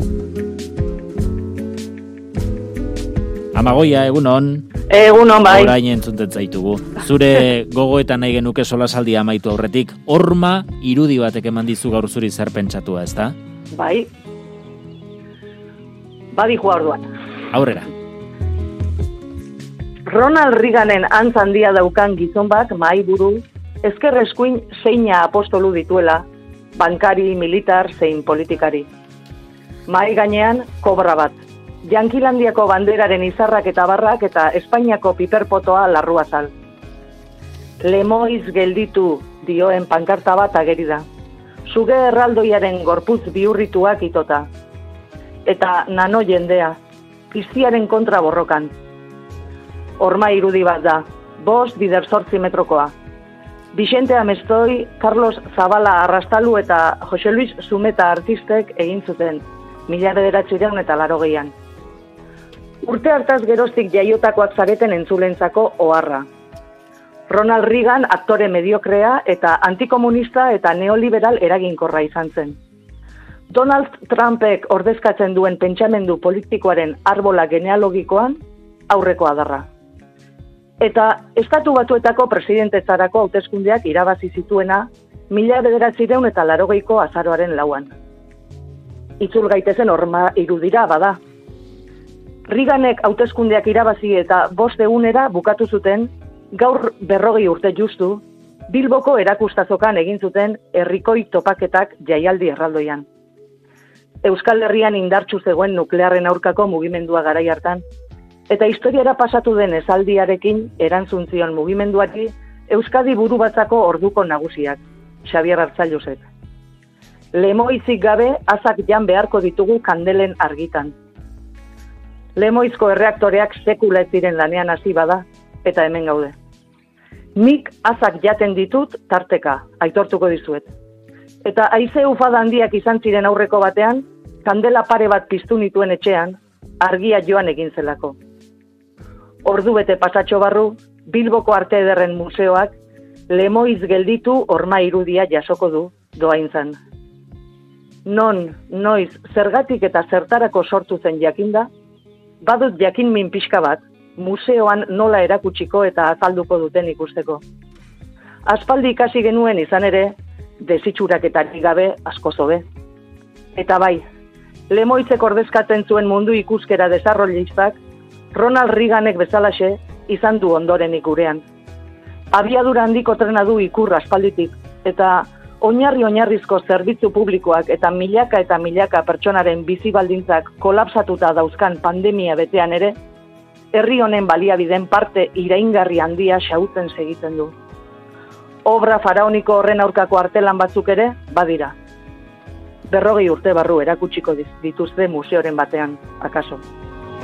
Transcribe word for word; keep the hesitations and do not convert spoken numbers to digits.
Amagoia, egunon. Egunon, bai. Orain entzuntet zaitugu. Zure gogoetan nahi genuke solasaldia amaitu aurretik, horma irudi batek eman dizu gaur zuri zer pentsatua, ezta? Bai. Badi joa orduan. Aurrera. Ronald Reaganen antz handia daukan gizon bat mahaiburu, ezker eskuin zeina apostolu dituela, bankari, militar, zein politikari. Mahai gainean kobra bat. Jankilandiako banderaren izarrak eta barrak eta Espainiako piperpotoa larruazal. Lemoiz gelditu dioen pankarta bat ageri da. Suge erraldoiaren gorputz bihurrituak itota. Eta nano jendea, piztiaren kontra borrokan. Horma irudi bat da, bost bider zortzi metrokoa. Vicente Amestoi, Carlos Zabala Arrastalu eta Jose Luis Zumeta artistek egin zuten, mila bederatziehun eta larogeian. Urte hartaz geroztik jaiotakoak zareten entzulentzako oharra. Ronald Reagan aktore mediokrea eta antikomunista eta neoliberal eraginkorra izan zen. Donald Trumpek ordezkatzen duen pentsamendu politikoaren arbola genealogikoan aurreko adarra. Eta Estatu Batuetako presidentetzarako hauteskundeak irabazi zituena mila bederatziehun eta laurogeiko azaroaren lauan. Itzul gaitezen horma irudira bada. Reaganek hauteskundeak irabazi eta bost egunera bukatu zuten, gaur berrogei urte justu, Bilboko erakustazokan egin zuten herrikoi topaketak jaialdi erraldoian. Euskal Herrian indartsu zegoen nuklearren aurkako mugimendua garai hartan, eta historiara pasatu den esaldiarekin erantzun zion mugimenduari Euskadi buru batzako orduko nagusiak, Xabier Arzalluzek. Lemoizik gabe azak jan beharko ditugu kandelen argitan. Lemoizko erreaktoreak sekula ez diren lanean hasi bada, eta hemen gaude. Nik azak jaten ditut tarteka, aitortuko dizuet. Eta haize ufada handiak izan ziren aurreko batean, kandela pare bat piztu nituen etxean, argia joan egin zelako. Ordu bete pasatxo barru, Bilboko Arte Ederren Museoak Lemoiz gelditu horma irudia jasoko du doaintzan. Non, noiz, zergatik eta zertarako sortu zen jakinda, badut jakin min pixka bat, museoan nola erakutsiko eta azalduko duten ikusteko. Aspaldi ikasi genuen izan ere, desitxuraketarik gabe asko zobe. Eta bai, Lemoizek ordezkatzen zuen mundu ikuskera desarrollistak, Ronald Reaganek bezalaxe izan du ondoren ikurean. Abiadura handiko trena du ikur aspalditik, eta oinarri-oinarrizko zerbitzu publikoak eta milaka eta milaka pertsonaren bizi baldintzak kolapsatuta dauzkan pandemia betean ere, herri honen baliabideen parte iraingarri handia xahutzen segitzen du. Obra faraoniko horren aurkako artelan batzuk ere, badira. Berrogei urte barru erakutsiko dituzte museoren batean, akaso.